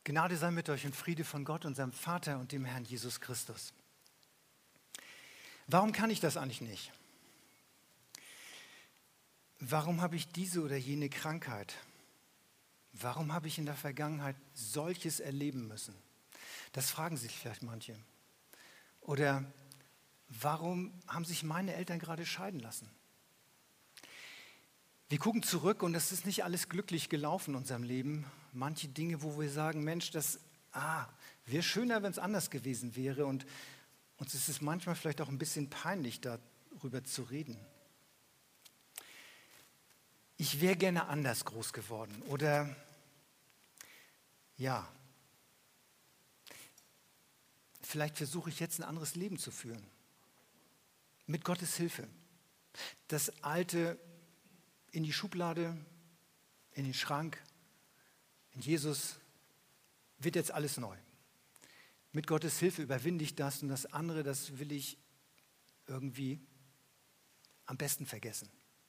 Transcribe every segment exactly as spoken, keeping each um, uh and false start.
Gnade sei mit euch und Friede von Gott, unserem Vater und dem Herrn Jesus Christus. Warum kann ich das eigentlich nicht? Warum habe ich diese oder jene Krankheit? Warum habe ich in der Vergangenheit solches erleben müssen? Das fragen sich vielleicht manche. Oder warum haben sich meine Eltern gerade scheiden lassen? Wir gucken zurück und es ist nicht alles glücklich gelaufen in unserem Leben. Manche Dinge, wo wir sagen, Mensch, das ah, wäre schöner, wenn es anders gewesen wäre. Und uns ist es manchmal vielleicht auch ein bisschen peinlich, darüber zu reden. Ich wäre gerne anders groß geworden. Oder ja, vielleicht versuche ich jetzt ein anderes Leben zu führen. Mit Gottes Hilfe. Das Alte in die Schublade, in den Schrank, in Jesus wird jetzt alles neu. Mit Gottes Hilfe überwinde ich das und das andere, das will ich irgendwie am besten vergessen.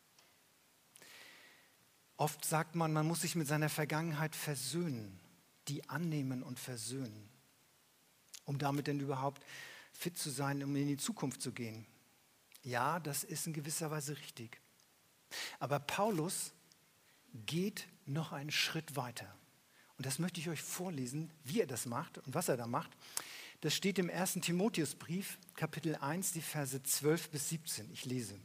Oft sagt man, man muss sich mit seiner Vergangenheit versöhnen, die annehmen und versöhnen, um damit denn überhaupt fit zu sein, um in die Zukunft zu gehen. Ja, das ist in gewisser Weise richtig. Aber Paulus geht noch einen Schritt weiter. Und das möchte ich euch vorlesen, wie er das macht und was er da macht. Das steht im ersten Timotheusbrief, Kapitel eins, die Verse zwölf bis siebzehn. Ich lese.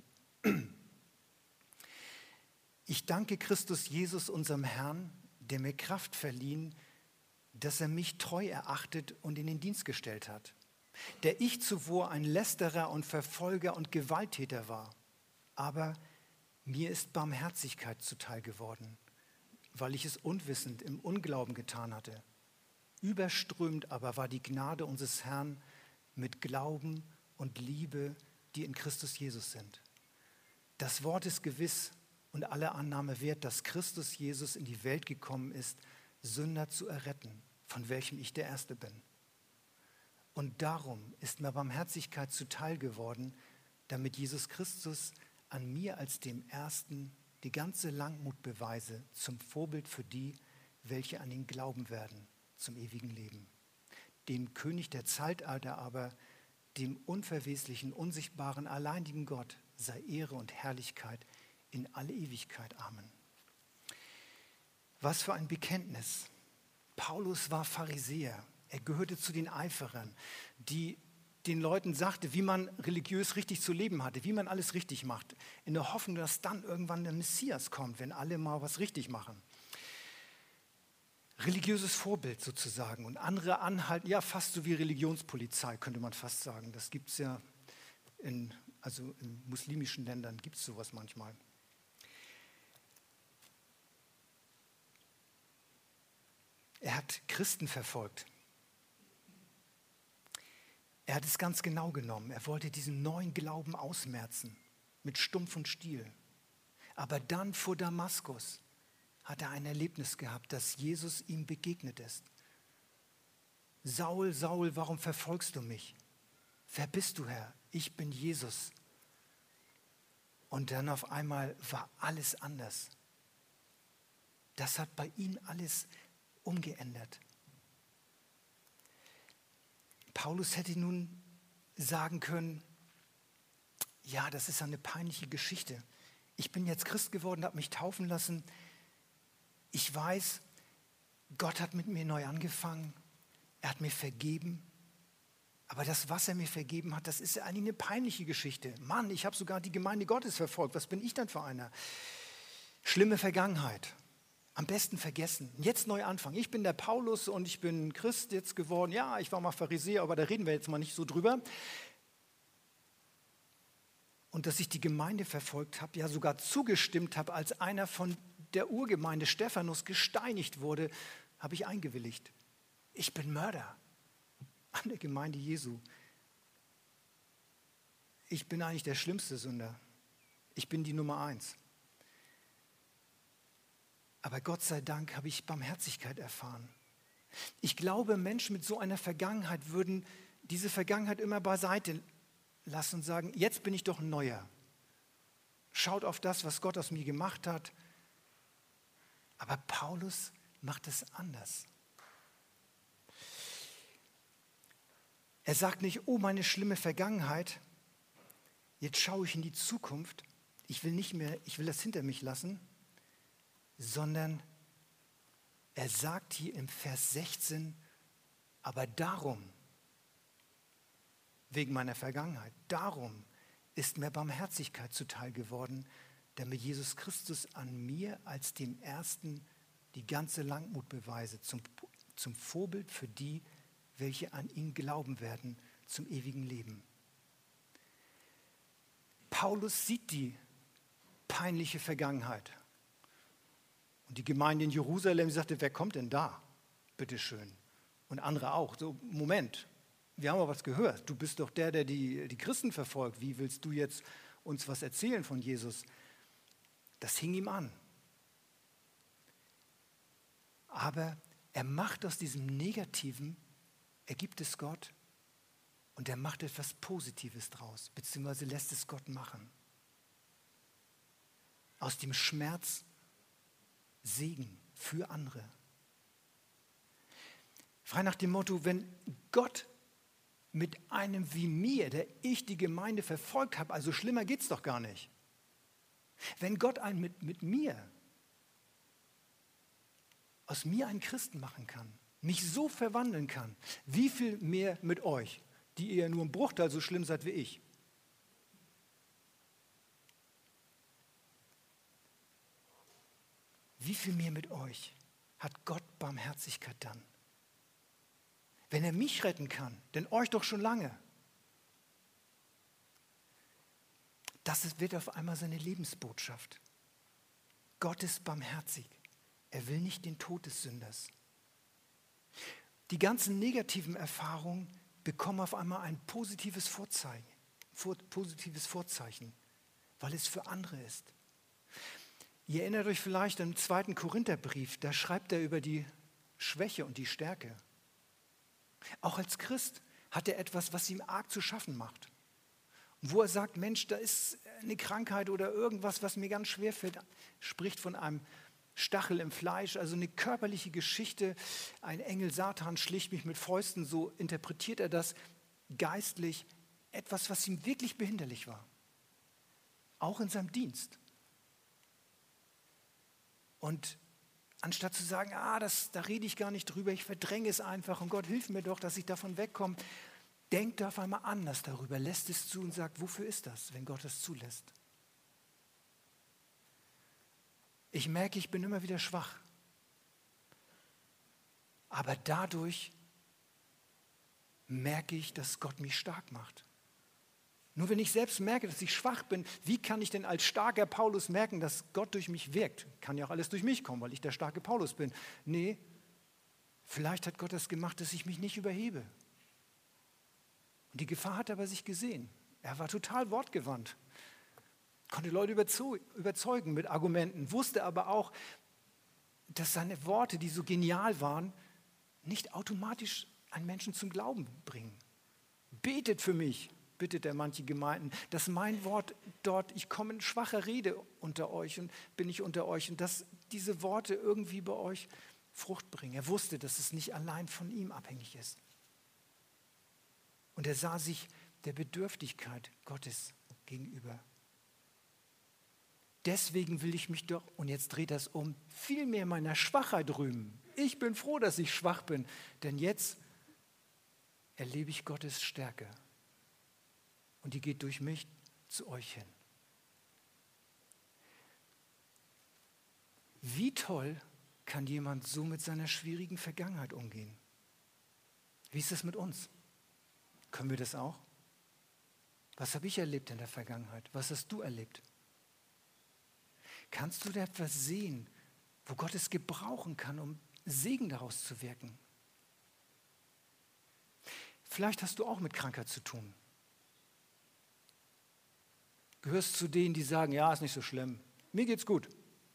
Ich danke Christus Jesus, unserem Herrn, der mir Kraft verliehen, dass er mich treu erachtet und in den Dienst gestellt hat, der ich zuvor ein Lästerer und Verfolger und Gewalttäter war. Aber mir ist Barmherzigkeit zuteil geworden, weil ich es unwissend im Unglauben getan hatte. Überströmend aber war die Gnade unseres Herrn mit Glauben und Liebe, die in Christus Jesus sind. Das Wort ist gewiss und alle Annahme wert, dass Christus Jesus in die Welt gekommen ist, Sünder zu erretten, von welchem ich der Erste bin. Und darum ist mir Barmherzigkeit zuteil geworden, damit Jesus Christus an mir als dem Ersten die ganze Langmut beweise, zum Vorbild für die, welche an ihn glauben werden, zum ewigen Leben. Dem König der Zeitalter aber, dem unverweslichen, unsichtbaren, alleinigen Gott, sei Ehre und Herrlichkeit in alle Ewigkeit. Amen. Was für ein Bekenntnis. Paulus war Pharisäer. Er gehörte zu den Eiferern, die den Leuten sagte, wie man religiös richtig zu leben hatte, wie man alles richtig macht, in der Hoffnung, dass dann irgendwann der Messias kommt, wenn alle mal was richtig machen. Religiöses Vorbild sozusagen und andere anhalten, ja fast so wie Religionspolizei, könnte man fast sagen. Das gibt es ja in, also in muslimischen Ländern, gibt es sowas manchmal. Er hat Christen verfolgt. Er hat es ganz genau genommen. Er wollte diesen neuen Glauben ausmerzen mit Stumpf und Stiel. Aber dann vor Damaskus hat er ein Erlebnis gehabt, dass Jesus ihm begegnet ist. Saul, Saul, warum verfolgst du mich? Wer bist du, Herr? Ich bin Jesus. Und dann auf einmal war alles anders. Das hat bei ihm alles umgeändert. Paulus hätte nun sagen können, ja, das ist eine peinliche Geschichte. Ich bin jetzt Christ geworden, habe mich taufen lassen. Ich weiß, Gott hat mit mir neu angefangen. Er hat mir vergeben. Aber das, was er mir vergeben hat, das ist eigentlich eine peinliche Geschichte. Mann, ich habe sogar die Gemeinde Gottes verfolgt. Was bin ich denn für einer? Schlimme Vergangenheit. Am besten vergessen. Jetzt neu anfangen. Ich bin der Paulus und ich bin Christ jetzt geworden. Ja, ich war mal Pharisäer, aber da reden wir jetzt mal nicht so drüber. Und dass ich die Gemeinde verfolgt habe, ja sogar zugestimmt habe, als einer von der Urgemeinde Stephanus gesteinigt wurde, habe ich eingewilligt. Ich bin Mörder an der Gemeinde Jesu. Ich bin eigentlich der schlimmste Sünder. Ich bin die Nummer eins. Aber Gott sei Dank habe ich Barmherzigkeit erfahren. Ich glaube, Menschen mit so einer Vergangenheit würden diese Vergangenheit immer beiseite lassen und sagen, jetzt bin ich doch ein Neuer. Schaut auf das, was Gott aus mir gemacht hat. Aber Paulus macht es anders. Er sagt nicht, oh, meine schlimme Vergangenheit, jetzt schaue ich in die Zukunft, ich will nicht mehr, ich will das hinter mich lassen, sondern er sagt hier im Vers sechzehn, aber darum, wegen meiner Vergangenheit, darum ist mir Barmherzigkeit zuteil geworden, damit Jesus Christus an mir als dem Ersten die ganze Langmut beweise, zum, zum Vorbild für die, welche an ihn glauben werden, zum ewigen Leben. Paulus sieht die peinliche Vergangenheit. Und die Gemeinde in Jerusalem sagte, wer kommt denn da? Bitteschön. Und andere auch. So, Moment, wir haben aber was gehört. Du bist doch der, der die, die Christen verfolgt. Wie willst du jetzt uns was erzählen von Jesus? Das hing ihm an. Aber er macht aus diesem Negativen, er gibt es Gott und er macht etwas Positives draus, beziehungsweise lässt es Gott machen. Aus dem Schmerz Segen für andere. Frei nach dem Motto, wenn Gott mit einem wie mir, der ich die Gemeinde verfolgt habe, also schlimmer geht es doch gar nicht. Wenn Gott einen mit, mit mir, aus mir einen Christen machen kann, mich so verwandeln kann, wie viel mehr mit euch, die ihr nur im Bruchteil so schlimm seid wie ich. Wie viel mehr mit euch hat Gott Barmherzigkeit dann? Wenn er mich retten kann, denn euch doch schon lange. Das wird auf einmal seine Lebensbotschaft. Gott ist barmherzig. Er will nicht den Tod des Sünders. Die ganzen negativen Erfahrungen bekommen auf einmal ein positives Vorzeichen, positives Vorzeichen, weil es für andere ist. Ihr erinnert euch vielleicht am zweiten Korintherbrief, da schreibt er über die Schwäche und die Stärke. Auch als Christ hat er etwas, was ihm arg zu schaffen macht. Und wo er sagt, Mensch, da ist eine Krankheit oder irgendwas, was mir ganz schwer fällt, spricht von einem Stachel im Fleisch, also eine körperliche Geschichte. Ein Engel Satan schlicht mich mit Fäusten, so interpretiert er das geistlich. Etwas, was ihm wirklich behinderlich war. Auch in seinem Dienst. Und anstatt zu sagen, ah, das, da rede ich gar nicht drüber, ich verdränge es einfach und Gott hilf mir doch, dass ich davon wegkomme, denkt er auf einmal anders darüber, lässt es zu und sagt, wofür ist das, wenn Gott es zulässt? Ich merke, ich bin immer wieder schwach. Aber dadurch merke ich, dass Gott mich stark macht. Nur wenn ich selbst merke, dass ich schwach bin, wie kann ich denn als starker Paulus merken, dass Gott durch mich wirkt? Kann ja auch alles durch mich kommen, weil ich der starke Paulus bin. Nee, vielleicht hat Gott das gemacht, dass ich mich nicht überhebe. Und die Gefahr hat er bei sich gesehen. Er war total wortgewandt. Konnte Leute überzeugen mit Argumenten, wusste aber auch, dass seine Worte, die so genial waren, nicht automatisch einen Menschen zum Glauben bringen. Betet für mich, bittet er manche Gemeinden, dass mein Wort dort, ich komme in schwacher Rede unter euch und bin ich unter euch und dass diese Worte irgendwie bei euch Frucht bringen. Er wusste, dass es nicht allein von ihm abhängig ist. Und er sah sich der Bedürftigkeit Gottes gegenüber. Deswegen will ich mich doch, und jetzt dreht das um, viel mehr meiner Schwachheit rühmen. Ich bin froh, dass ich schwach bin, denn jetzt erlebe ich Gottes Stärke. Und die geht durch mich zu euch hin. Wie toll kann jemand so mit seiner schwierigen Vergangenheit umgehen? Wie ist es mit uns? Können wir das auch? Was habe ich erlebt in der Vergangenheit? Was hast du erlebt? Kannst du da etwas sehen, wo Gott es gebrauchen kann, um Segen daraus zu wirken? Vielleicht hast du auch mit Krankheit zu tun. Gehörst zu denen, die sagen, ja, ist nicht so schlimm, mir geht's gut.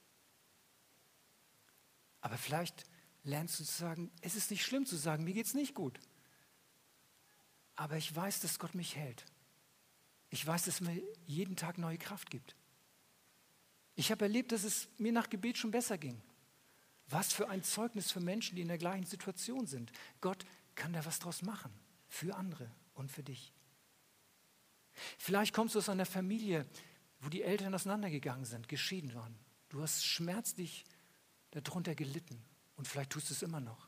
Aber vielleicht lernst du zu sagen, es ist nicht schlimm zu sagen, mir geht's nicht gut. Aber ich weiß, dass Gott mich hält. Ich weiß, dass es mir jeden Tag neue Kraft gibt. Ich habe erlebt, dass es mir nach Gebet schon besser ging. Was für ein Zeugnis für Menschen, die in der gleichen Situation sind. Gott kann da was draus machen, für andere, und für dich. Vielleicht kommst du aus einer Familie, wo die Eltern auseinandergegangen sind, geschieden waren. Du hast schmerzlich darunter gelitten und vielleicht tust du es immer noch.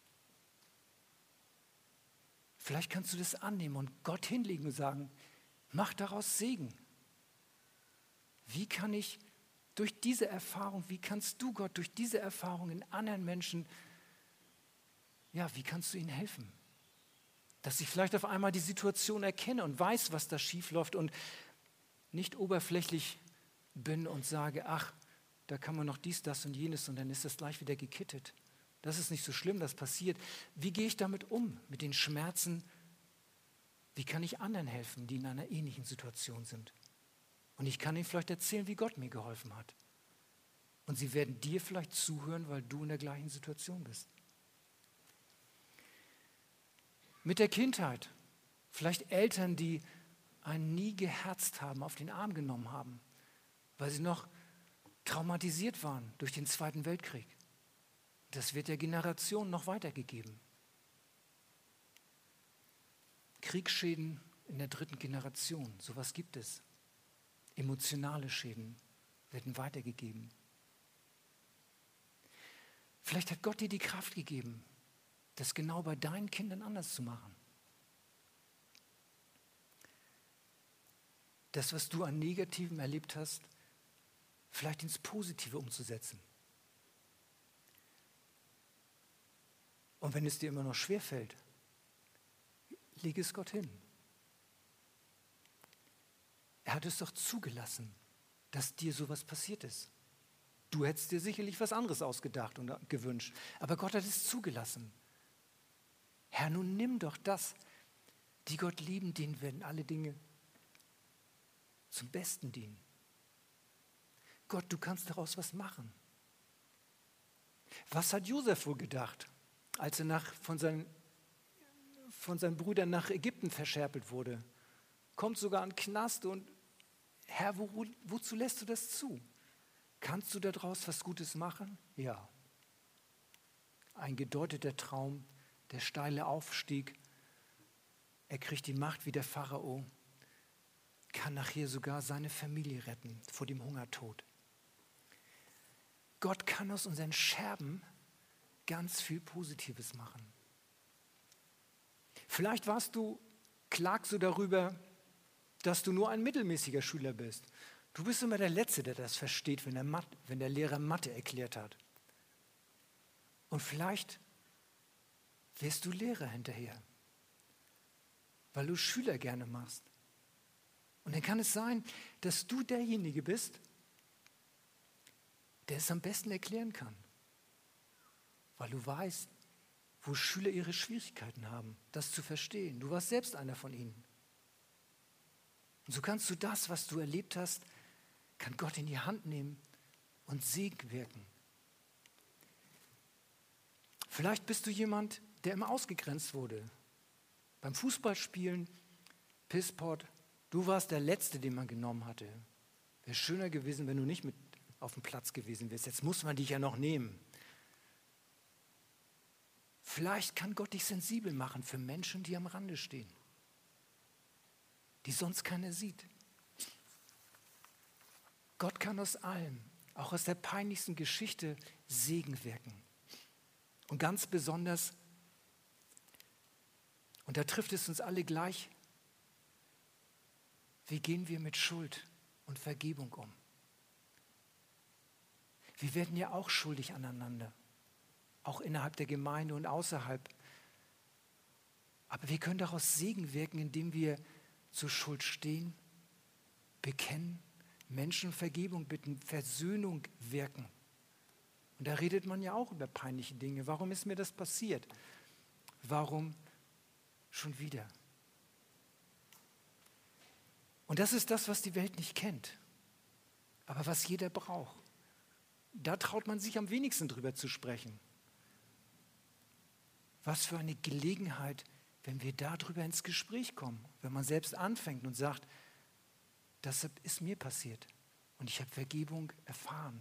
Vielleicht kannst du das annehmen und Gott hinlegen und sagen, mach daraus Segen. Wie kann ich durch diese Erfahrung, wie kannst du Gott durch diese Erfahrung in anderen Menschen, ja, wie kannst du ihnen helfen? Dass ich vielleicht auf einmal die Situation erkenne und weiß, was da schief läuft und nicht oberflächlich bin und sage, ach, da kann man noch dies, das und jenes und dann ist das gleich wieder gekittet. Das ist nicht so schlimm, das passiert. Wie gehe ich damit um, mit den Schmerzen? Wie kann ich anderen helfen, die in einer ähnlichen Situation sind? Und ich kann ihnen vielleicht erzählen, wie Gott mir geholfen hat. Und sie werden dir vielleicht zuhören, weil du in der gleichen Situation bist. Mit der Kindheit, vielleicht Eltern, die einen nie geherzt haben, auf den Arm genommen haben, weil sie noch traumatisiert waren durch den Zweiten Weltkrieg. Das wird der Generation noch weitergegeben. Kriegsschäden in der dritten Generation, sowas gibt es. Emotionale Schäden werden weitergegeben. Vielleicht hat Gott dir die Kraft gegeben, das genau bei deinen Kindern anders zu machen. Das, was du an Negativem erlebt hast, vielleicht ins Positive umzusetzen. Und wenn es dir immer noch schwerfällt, leg es Gott hin. Er hat es doch zugelassen, dass dir sowas passiert ist. Du hättest dir sicherlich was anderes ausgedacht und gewünscht, aber Gott hat es zugelassen. Herr, nun nimm doch das, die Gott lieben, denen werden alle Dinge zum Besten dienen. Gott, du kannst daraus was machen. Was hat Josef wohl gedacht, als er nach, von, seinen, von seinen Brüdern nach Ägypten verschärpelt wurde? Kommt sogar an den Knast und Herr, wo, wozu lässt du das zu? Kannst du daraus was Gutes machen? Ja. Ein gedeuteter Traum, der steile Aufstieg. Er kriegt die Macht wie der Pharao, kann nachher sogar seine Familie retten vor dem Hungertod. Gott kann aus unseren Scherben ganz viel Positives machen. Vielleicht warst du, klagst du darüber, dass du nur ein mittelmäßiger Schüler bist. Du bist immer der Letzte, der das versteht, wenn der, Mat- wenn der Lehrer Mathe erklärt hat. Und vielleicht wirst du Lehrer hinterher, weil du Schüler gerne machst. Und dann kann es sein, dass du derjenige bist, der es am besten erklären kann. Weil du weißt, wo Schüler ihre Schwierigkeiten haben, das zu verstehen. Du warst selbst einer von ihnen. Und so kannst du das, was du erlebt hast, kann Gott in die Hand nehmen und Segen wirken. Vielleicht bist du jemand, der immer ausgegrenzt wurde. Beim Fußballspielen, Pisspot, du warst der Letzte, den man genommen hatte. Wäre schöner gewesen, wenn du nicht mit auf dem Platz gewesen wärst. Jetzt muss man dich ja noch nehmen. Vielleicht kann Gott dich sensibel machen für Menschen, die am Rande stehen, die sonst keiner sieht. Gott kann aus allem, auch aus der peinlichsten Geschichte, Segen wirken. Und ganz besonders, und da trifft es uns alle gleich, wie gehen wir mit Schuld und Vergebung um? Wir werden ja auch schuldig aneinander, auch innerhalb der Gemeinde und außerhalb. Aber wir können daraus Segen wirken, indem wir zur Schuld stehen, bekennen, Menschen Vergebung bitten, Versöhnung wirken. Und da redet man ja auch über peinliche Dinge. Warum ist mir das passiert? Warum schon wieder? Und das ist das, was die Welt nicht kennt, aber was jeder braucht. Da traut man sich am wenigsten drüber zu sprechen. Was für eine Gelegenheit, wenn wir darüber ins Gespräch kommen, wenn man selbst anfängt und sagt, das ist mir passiert und ich habe Vergebung erfahren.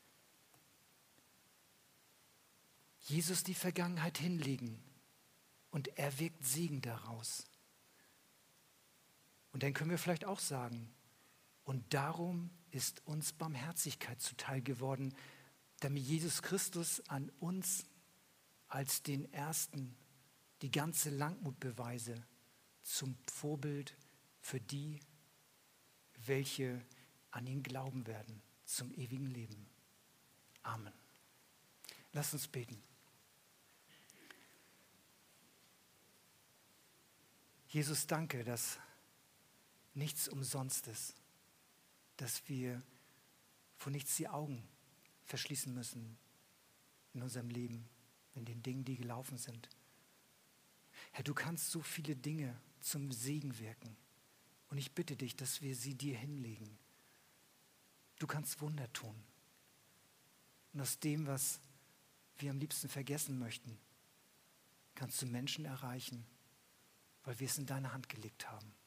Jesus die Vergangenheit hinlegen und er wirkt Segen daraus. Und dann können wir vielleicht auch sagen, und darum ist uns Barmherzigkeit zuteil geworden, damit Jesus Christus an uns als den Ersten die ganze Langmut beweise zum Vorbild für die, welche an ihn glauben werden, zum ewigen Leben. Amen. Lass uns beten. Jesus, danke, dass nichts umsonst ist, dass wir vor nichts die Augen verschließen müssen in unserem Leben, in den Dingen, die gelaufen sind. Herr, du kannst so viele Dinge zum Segen wirken und ich bitte dich, dass wir sie dir hinlegen. Du kannst Wunder tun und aus dem, was wir am liebsten vergessen möchten, kannst du Menschen erreichen, weil wir es in deine Hand gelegt haben.